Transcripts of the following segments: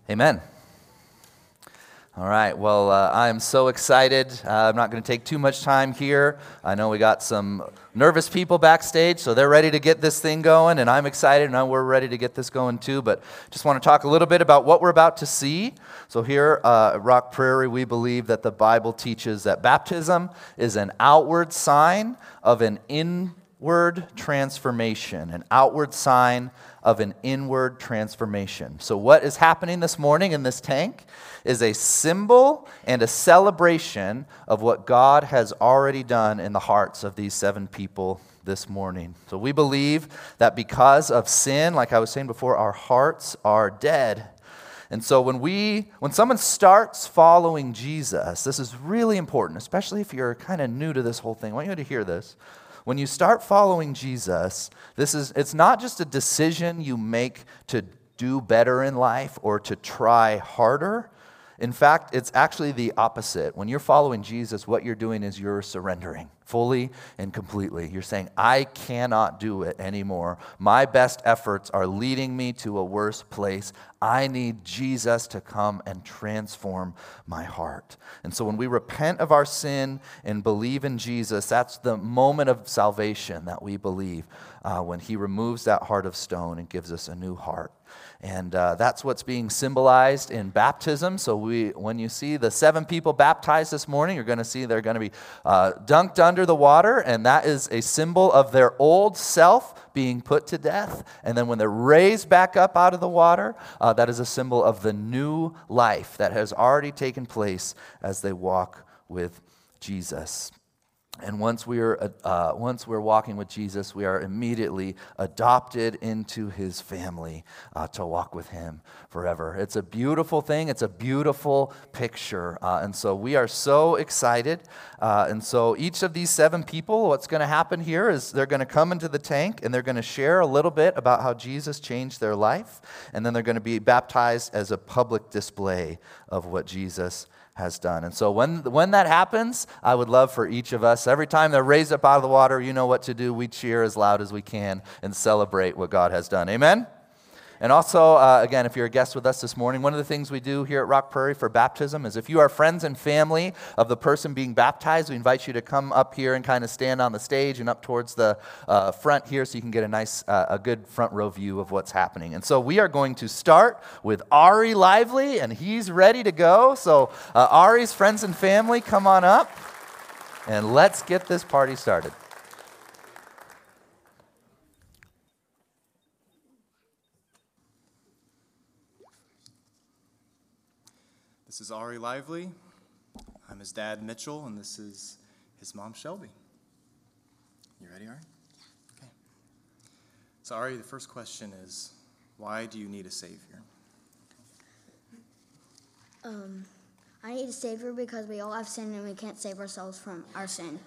Amen. All right, well, I'm so excited. I'm not going to take too much time here. I know we got some nervous people backstage, so they're ready to get this thing going, and I'm excited, and we're ready to get this going too, but just want to talk a little bit about what we're about to see. So here at Rock Prairie, we believe that the Bible teaches that baptism is an outward sign of an inward transformation, an outward sign of an inward transformation. So what is happening this morning in this tank is a symbol and a celebration of what God has already done in the hearts of these 7 people this morning. So we believe that because of sin, like I was saying before, our hearts are dead. And so when someone starts following Jesus, this is really important, especially if you're kind of new to this whole thing. I want you to hear this. When you start following Jesus, it's not just a decision you make to do better in life or to try harder. In fact, it's actually the opposite. When you're following Jesus, what you're doing is you're surrendering fully and completely. You're saying, I cannot do it anymore. My best efforts are leading me to a worse place. I need Jesus to come and transform my heart. And so when we repent of our sin and believe in Jesus, that's the moment of salvation that we believe, when he removes that heart of stone and gives us a new heart. And that's what's being symbolized in baptism. So when you see the 7 people baptized this morning, you're going to see they're going to be dunked under the water, and that is a symbol of their old self being put to death. And then when they're raised back up out of the water, that is a symbol of the new life that has already taken place as they walk with Jesus. And once we're walking with Jesus, we are immediately adopted into his family to walk with him forever. It's a beautiful thing. It's a beautiful picture. And so we are so excited. And so each of these 7 people, what's going to happen here is they're going to come into the tank and they're going to share a little bit about how Jesus changed their life. And then they're going to be baptized as a public display of what Jesus has done. And so when that happens, I would love for each of us, every time they're raised up out of the water, you know what to do. We cheer as loud as we can and celebrate what God has done. Amen? And also, again, if you're a guest with us this morning, one of the things we do here at Rock Prairie for baptism is if you are friends and family of the person being baptized, we invite you to come up here and kind of stand on the stage and up towards the front here so you can get a good front row view of what's happening. And so we are going to start with Ari Lively, and he's ready to go. So Ari's friends and family, come on up, and let's get this party started. This is Ari Lively. I'm his dad, Mitchell, and this is his mom, Shelby. You ready, Ari? Okay. So, Ari, the first question is, why do you need a Savior? I need a Savior because we all have sin and we can't save ourselves from our sin.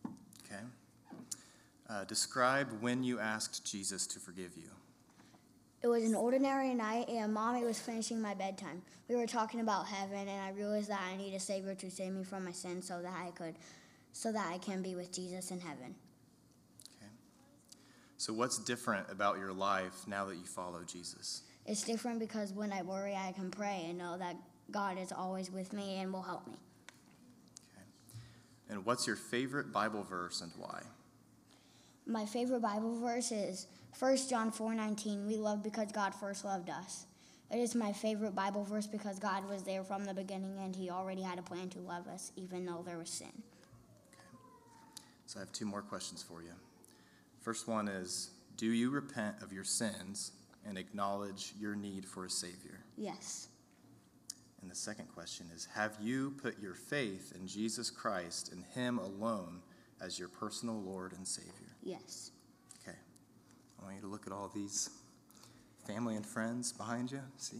Okay. Describe when you asked Jesus to forgive you. It was an ordinary night, and Mommy was finishing my bedtime. We were talking about heaven, and I realized that I need a Savior to save me from my sin so that I can be with Jesus in heaven. Okay. So what's different about your life now that you follow Jesus? It's different because when I worry, I can pray and know that God is always with me and will help me. Okay. And what's your favorite Bible verse and why? My favorite Bible verse is 1 John 4:19. We love because God first loved us. It is my favorite Bible verse because God was there from the beginning and he already had a plan to love us even though there was sin. Okay. So I have 2 more questions for you. First one is, do you repent of your sins and acknowledge your need for a Savior? Yes. And the second question is, have you put your faith in Jesus Christ and him alone as your personal Lord and Savior? Yes. Okay. I want you to look at all these family and friends behind you. See?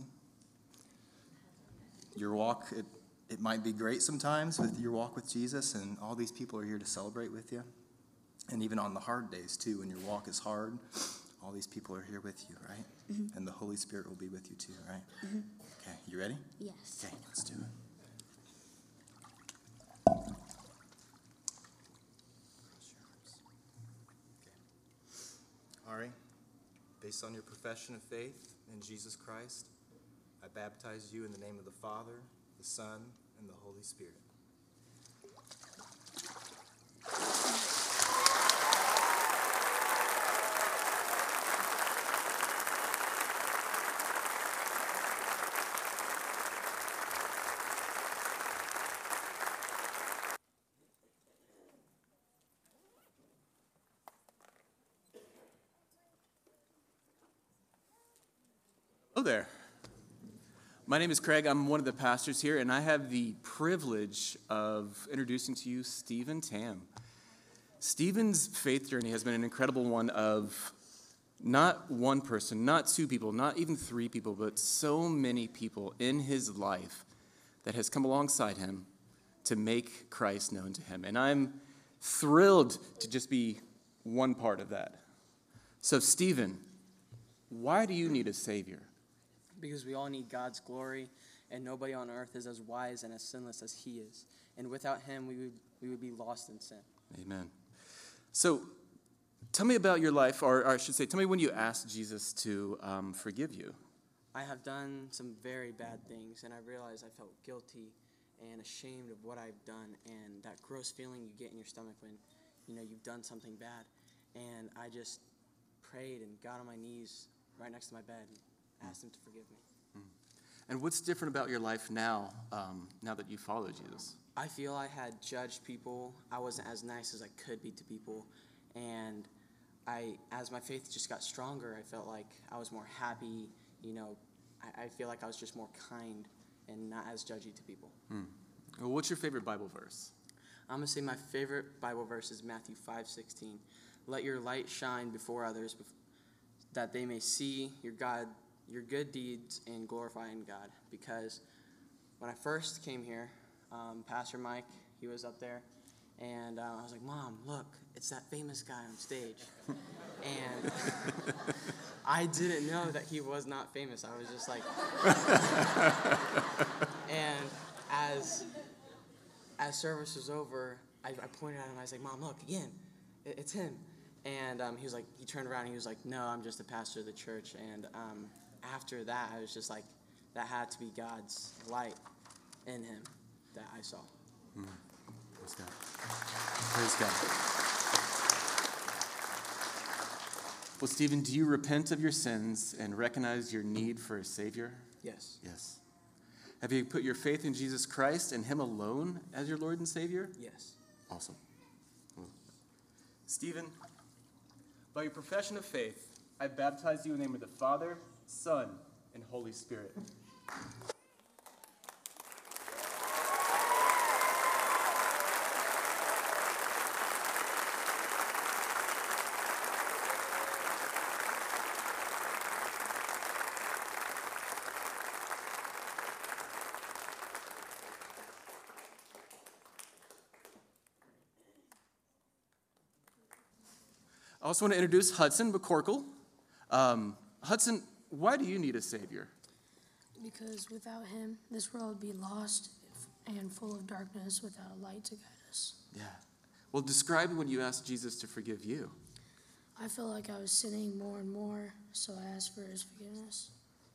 Your walk, it might be great sometimes with your walk with Jesus, and all these people are here to celebrate with you. And even on the hard days, too, when your walk is hard, all these people are here with you, right? Mm-hmm. And the Holy Spirit will be with you, too, right? Mm-hmm. Okay, you ready? Yes. Okay, let's do it. Ari, based on your profession of faith in Jesus Christ, I baptize you in the name of the Father, the Son, and the Holy Spirit. Hello there. My name is Craig. I'm one of the pastors here, and I have the privilege of introducing to you Stephen Tam. Stephen's faith journey has been an incredible one of not one person, not two people, not even three people, but so many people in his life that has come alongside him to make Christ known to him. And I'm thrilled to just be one part of that. So, Stephen, why do you need a Savior? Because we all need God's glory, and nobody on earth is as wise and as sinless as he is. And without him, we would be lost in sin. Amen. So tell me about your life, or I should say, tell me when you asked Jesus to forgive you. I have done some very bad things, and I realized I felt guilty and ashamed of what I've done, and that gross feeling you get in your stomach when you've done something bad. And I just prayed and got on my knees right next to my bed and asked him to forgive me. And what's different about your life now, now that you follow Jesus? I feel I had judged people. I wasn't as nice as I could be to people. And as my faith just got stronger, I felt like I was more happy. I feel like I was just more kind and not as judgy to people. Well, what's your favorite Bible verse? I'm going to say my favorite Bible verse is Matthew 5:16. Let your light shine before others, that they may see your good deeds and glorifying God. Because when I first came here, Pastor Mike, he was up there, and I was like, Mom, look, it's that famous guy on stage. And I didn't know that he was not famous. I was just like, and as service was over, I pointed at him. I was like, Mom, look, again, it's him. And he turned around and he was like, no, I'm just the pastor of the church. And after that, I was just like, that had to be God's light in him that I saw. Praise God. Praise God. Well, Stephen, do you repent of your sins and recognize your need for a Savior? Yes. Yes. Have you put your faith in Jesus Christ and him alone as your Lord and Savior? Yes. Awesome. Stephen, by your profession of faith, I baptize you in the name of the Father, Son, and Holy Spirit. I also want to introduce Hudson McCorkle. Hudson, why do you need a Savior? Because without him, this world would be lost and full of darkness without a light to guide us. Yeah. Well, describe when you asked Jesus to forgive you. I felt like I was sinning more and more, so I asked for his forgiveness.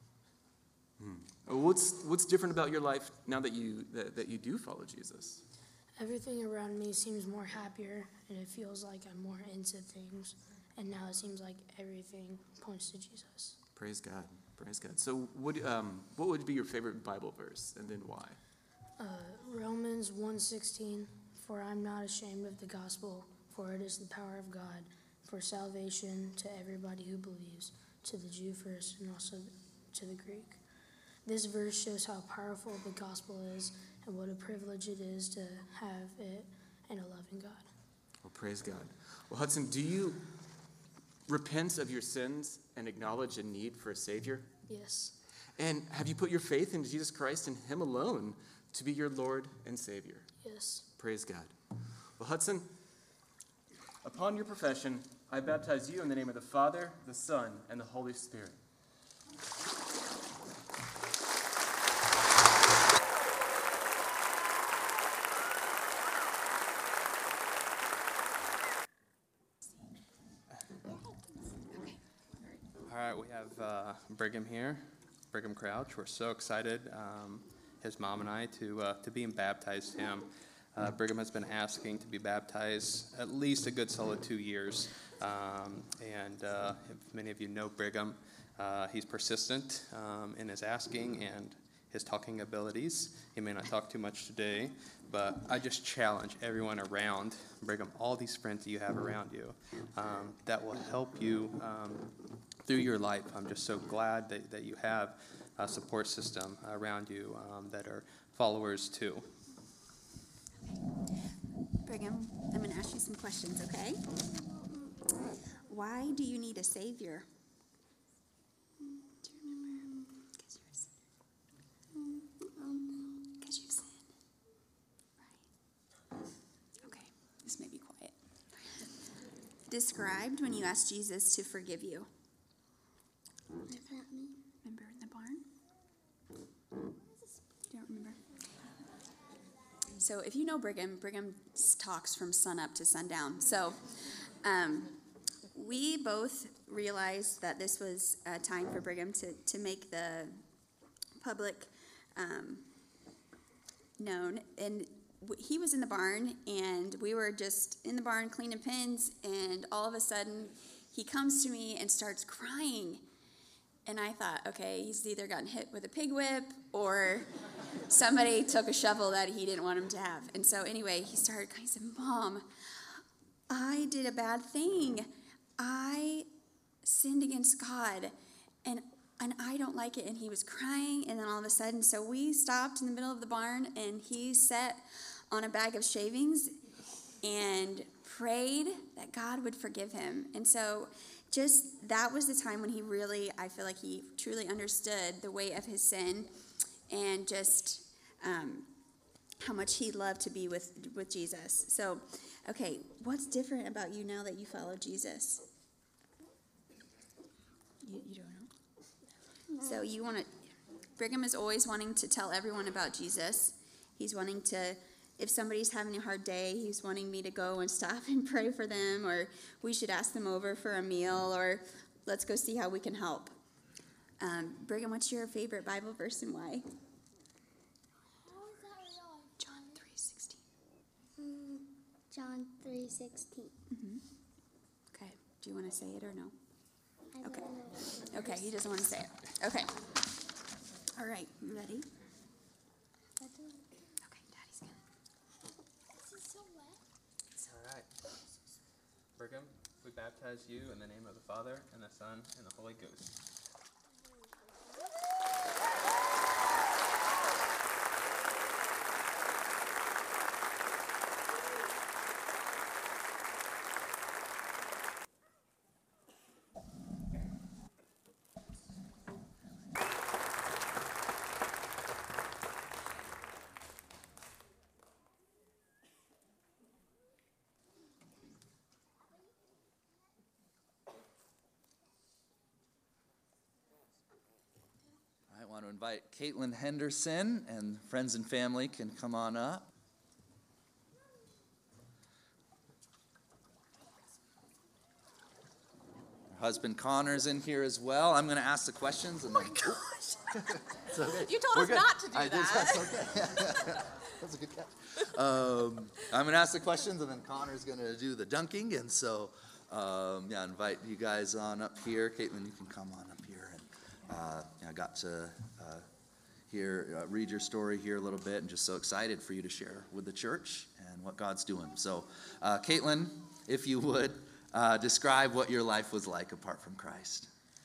What's different about your life now that you do follow Jesus? Everything around me seems more happier, and it feels like I'm more into things. And now it seems like everything points to Jesus. Praise God. Praise God. So what would be your favorite Bible verse, and then why? Romans 1:16, for I'm not ashamed of the gospel, for it is the power of God for salvation to everybody who believes, to the Jew first and also to the Greek. This verse shows how powerful the gospel is and what a privilege it is to have it and a loving God. Well, praise God. Well, Hudson, do you repent of your sins and acknowledge a need for a Savior? Yes. And have you put your faith in Jesus Christ and him alone to be your Lord and Savior? Yes. Praise God. Well, Hudson, upon your profession, I baptize you in the name of the Father, the Son, and the Holy Spirit. All right, we have Brigham here. Brigham Crouch. We're so excited, his mom and I, to be baptized him. Brigham has been asking to be baptized at least a good solid 2 years. If many of you know Brigham, he's persistent in his asking and his talking abilities. He may not talk too much today, but I just challenge everyone around Brigham, all these friends that you have around you, that will help you through your life. I'm just so glad that you have a support system around you that are followers too. Brigham, I'm going to ask you some questions, okay? Why do you need a savior? Do you remember? Because you're a sinner. Because you sin. Right. Okay, this may be quiet. Described when you asked Jesus to forgive you. What did that mean? Remember in the barn? Don't remember. So if you know Brigham talks from sun up to sundown. So we both realized that this was a time for Brigham to make the public known. And he was in the barn, and we were just in the barn cleaning pins, and all of a sudden he comes to me and starts crying. And I thought, okay, he's either gotten hit with a pig whip or somebody took a shovel that he didn't want him to have. And so anyway, he started crying. He said, Mom, I did a bad thing. I sinned against God, and I don't like it. And he was crying, and then all of a sudden, so we stopped in the middle of the barn, and he sat on a bag of shavings and prayed that God would forgive him. And so just that was the time when he really, I feel like he truly understood the weight of his sin and just how much he loved to be with Jesus. So, okay, what's different about you now that you follow Jesus? You don't know? So you want to, Brigham is always wanting to tell everyone about Jesus. He's wanting to, if somebody's having a hard day, he's wanting me to go and stop and pray for them, or we should ask them over for a meal, or let's go see how we can help. Brigham, what's your favorite Bible verse and why? John 3:16. John 3:16. Mm-hmm. Okay. Do you want to say it or no? Okay. Okay, he doesn't want to say it. Okay. All right, you ready? Okay, Daddy's gonna. This is so wet. All right. Brigham, we baptize you in the name of the Father, and the Son, and the Holy Ghost. I want to invite Caitlin Henderson, and friends and family can come on up. Her husband Connor's in here as well. I'm going to ask the questions. And gosh. It's okay. You told us not to do that. That's okay. That's a good catch. I'm going to ask the questions, and then Connor's going to do the dunking. And so, invite you guys on up here. Caitlin, you can come on up here. I got to read your story here a little bit, and just so excited for you to share with the church and what God's doing. So, Caitlin, if you would, describe what your life was like apart from Christ.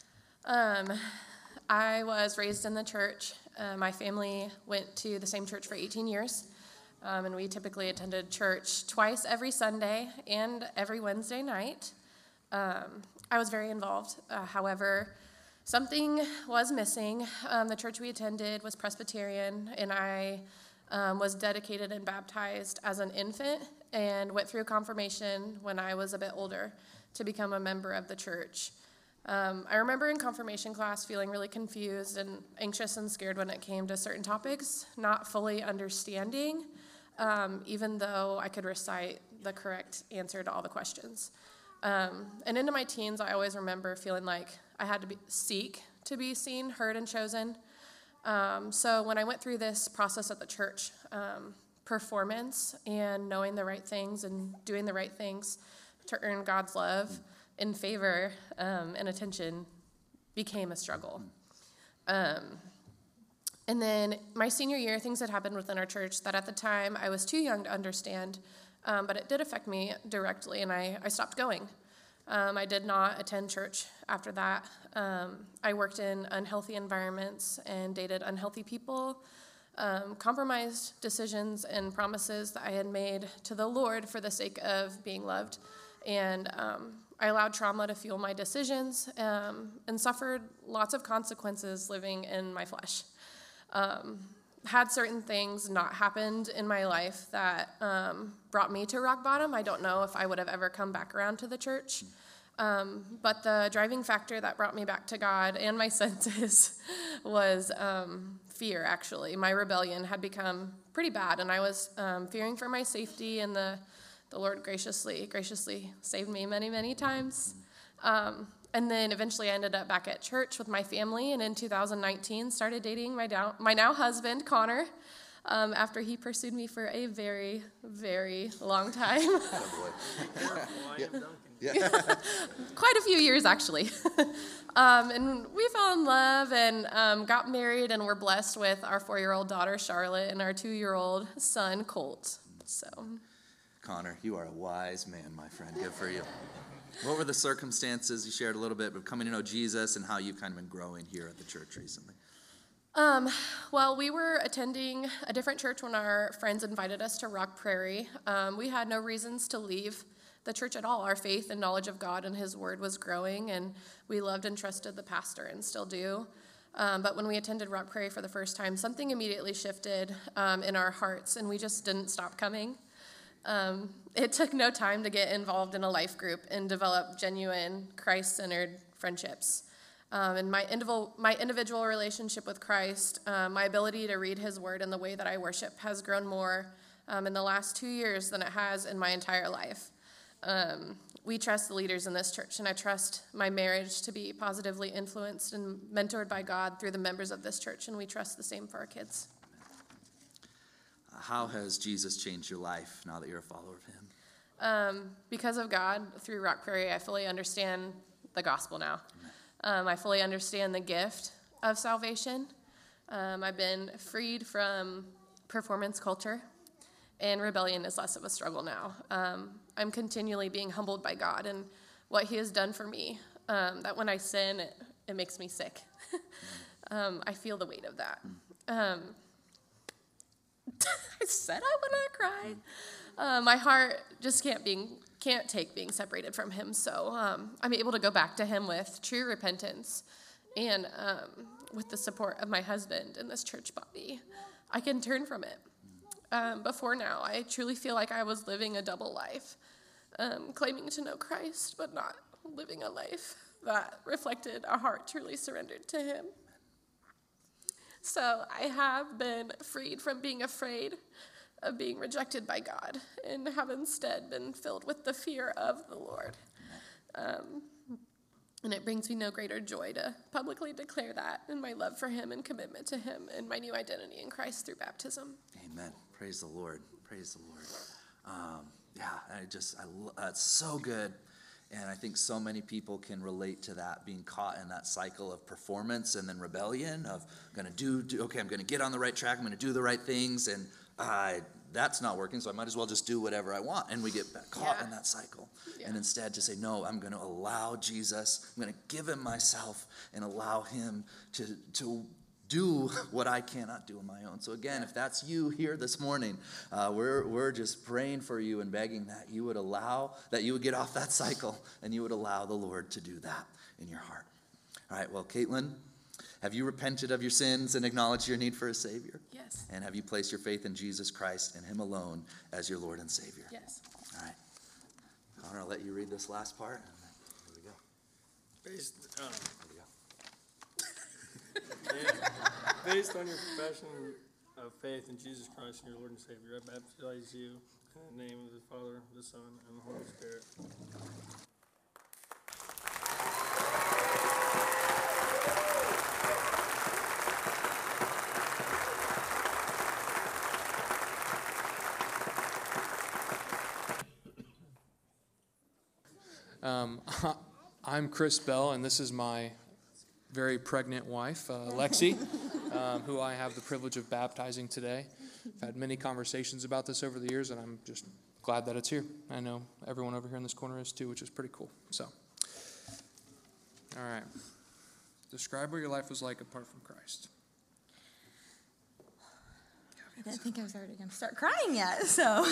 I was raised in the church. My family went to the same church for 18 years, and we typically attended church twice every Sunday and every Wednesday night. I was very involved. However, something was missing. The church we attended was Presbyterian, and I was dedicated and baptized as an infant and went through confirmation when I was a bit older to become a member of the church. I remember in confirmation class feeling really confused and anxious and scared when it came to certain topics, not fully understanding, even though I could recite the correct answer to all the questions. And into my teens, I always remember feeling like I had to seek to be seen, heard, and chosen. So when I went through this process at the church, performance and knowing the right things and doing the right things to earn God's love and favor and attention became a struggle. And then my senior year, things had happened within our church that at the time I was too young to understand, but it did affect me directly, and I stopped going. I did not attend church after that. I worked in unhealthy environments and dated unhealthy people, compromised decisions and promises that I had made to the Lord for the sake of being loved. And I allowed trauma to fuel my decisions and suffered lots of consequences living in my flesh. Had certain things not happened in my life that brought me to rock bottom, I don't know if I would have ever come back around to the church. But the driving factor that brought me back to God and my senses was fear, actually. My rebellion had become pretty bad, and I was fearing for my safety, and the Lord graciously saved me many, many times. And then eventually I ended up back at church with my family, and in 2019 started dating my now husband, Connor, after he pursued me for a very, very long time. Quite a few years, actually. And we fell in love and got married, and we're blessed with our 4-year-old daughter, Charlotte, and our 2-year-old son, Colt. So, Connor, you are a wise man, my friend. Good for you. What were the circumstances? You shared a little bit of coming to know Jesus and how you've kind of been growing here at the church recently. Well, we were attending a different church when our friends invited us to Rock Prairie. We had no reasons to leave the church at all. Our faith and knowledge of God and his word was growing, and we loved and trusted the pastor and still do. But when we attended Rock Prairie for the first time, something immediately shifted in our hearts, and we just didn't stop coming. It took no time to get involved in a life group and develop genuine Christ-centered friendships. And my individual relationship with Christ, my ability to read his word and the way that I worship has grown more in the last 2 years than it has in my entire life. We trust the leaders in this church, and I trust my marriage to be positively influenced and mentored by God through the members of this church, and we trust the same for our kids. How has Jesus changed your life now that you're a follower of him? Because of God, through Rock Prairie, I fully understand the gospel now. I fully understand the gift of salvation. I've been freed from performance culture, and rebellion is less of a struggle now. I'm continually being humbled by God and what he has done for me, that when I sin, it makes me sick. I feel the weight of that. I said I would not cry. My heart just can't take being separated from him, so I'm able to go back to him with true repentance, and with the support of my husband and this church body, I can turn from it. Before now, I truly feel like I was living a double life, claiming to know Christ, but not living a life that reflected a heart truly surrendered to him. So I have been freed from being afraid of being rejected by God, and have instead been filled with the fear of the Lord. And it brings me no greater joy to publicly declare that in my love for him and commitment to him and my new identity in Christ through baptism. Amen. Praise the Lord. Praise the Lord. It's so good. And I think so many people can relate to that, being caught in that cycle of performance and then rebellion of I'm going to get on the right track, I'm going to do the right things, and that's not working, so I might as well just do whatever I want. And we get caught in that cycle. Yeah. And instead to say, no, I'm going to allow Jesus, I'm going to give him myself and allow him to do what I cannot do on my own. So again, if that's you here this morning, we're just praying for you and begging that you would get off that cycle and you would allow the Lord to do that in your heart. All right, well, Caitlin, have you repented of your sins and acknowledged your need for a Savior? Yes. And have you placed your faith in Jesus Christ and him alone as your Lord and Savior? Yes. All right. Connor, I'll let you read this last part. Here we go. Based on your profession of faith in Jesus Christ and your Lord and Savior, I baptize you in the name of the Father, the Son, and the Holy Spirit. I'm Chris Bell, and this is my very pregnant wife, Lexi, who I have the privilege of baptizing today. I've had many conversations about this over the years, and I'm just glad that it's here. I know everyone over here in this corner is too, which is pretty cool. So, all right. Describe what your life was like apart from Christ. I didn't think I was already going to start crying yet, so.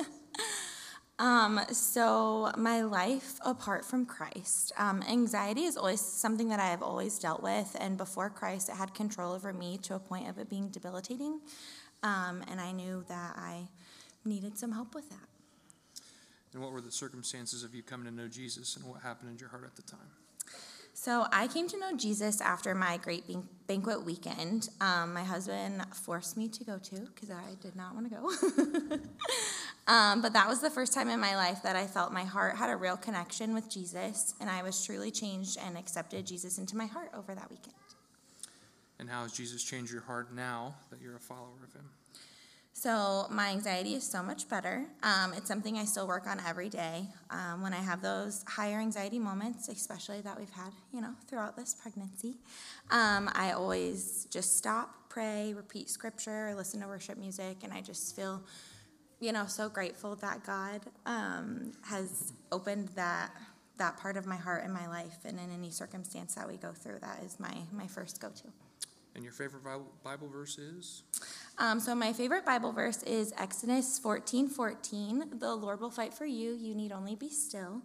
So my life apart from Christ, anxiety is always something that I have always dealt with, and before Christ, it had control over me to a point of it being debilitating, and I knew that I needed some help with that. And what were the circumstances of you coming to know Jesus, and what happened in your heart at the time? So I came to know Jesus after my great banquet weekend. My husband forced me to go to because I did not want to go. But that was the first time in my life that I felt my heart had a real connection with Jesus, and I was truly changed and accepted Jesus into my heart over that weekend. And how has Jesus changed your heart now that you're a follower of him? So my anxiety is so much better. It's something I still work on every day. When I have those higher anxiety moments, especially that we've had, throughout this pregnancy, I always just stop, pray, repeat scripture, listen to worship music, and I just feel, so grateful that God has opened that part of my heart in my life, and in any circumstance that we go through, that is my first go-to. And your favorite Bible verse is? So my favorite Bible verse is Exodus 14:14. The Lord will fight for you. You need only be still.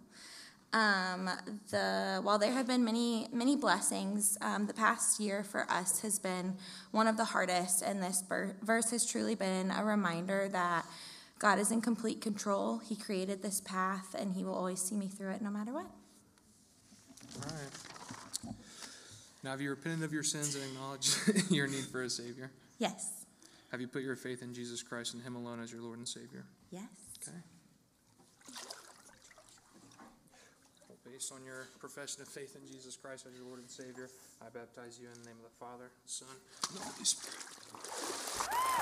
While there have been many blessings, the past year for us has been one of the hardest, and this verse has truly been a reminder that God is in complete control. He created this path, and he will always see me through it no matter what. All right. Now, have you repented of your sins and acknowledged your need for a Savior? Yes. Have you put your faith in Jesus Christ and him alone as your Lord and Savior? Yes. Okay. Well, based on your profession of faith in Jesus Christ as your Lord and Savior, I baptize you in the name of the Father, Son, and the Holy Spirit.